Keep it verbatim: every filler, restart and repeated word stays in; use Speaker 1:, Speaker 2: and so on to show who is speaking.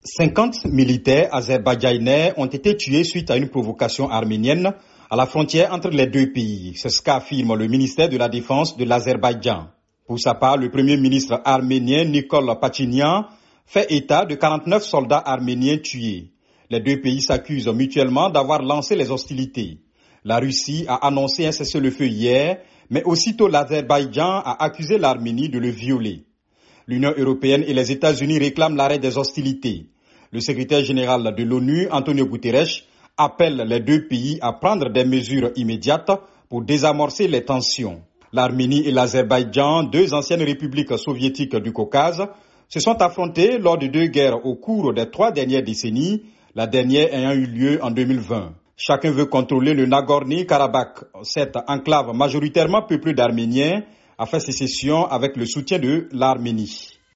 Speaker 1: cinquante militaires azerbaïdjanais ont été tués suite à une provocation arménienne à la frontière entre les deux pays. C'est ce qu'affirme le ministère de la Défense de l'Azerbaïdjan. Pour sa part, le premier ministre arménien Nikol Pachinian fait état de quarante-neuf soldats arméniens tués. Les deux pays s'accusent mutuellement d'avoir lancé les hostilités. La Russie a annoncé un cessez-le-feu hier, mais aussitôt l'Azerbaïdjan a accusé l'Arménie de le violer. L'Union européenne et les États-Unis réclament l'arrêt des hostilités. Le secrétaire général de l'ONU, Antonio Guterres, appelle les deux pays à prendre des mesures immédiates pour désamorcer les tensions. L'Arménie et l'Azerbaïdjan, deux anciennes républiques soviétiques du Caucase, se sont affrontés lors de deux guerres au cours des trois dernières décennies, la dernière ayant eu lieu en deux mille vingt. Chacun veut contrôler le Nagorno-Karabakh. Cette enclave majoritairement peuplée d'Arméniens a fait sécession avec le soutien de l'Arménie.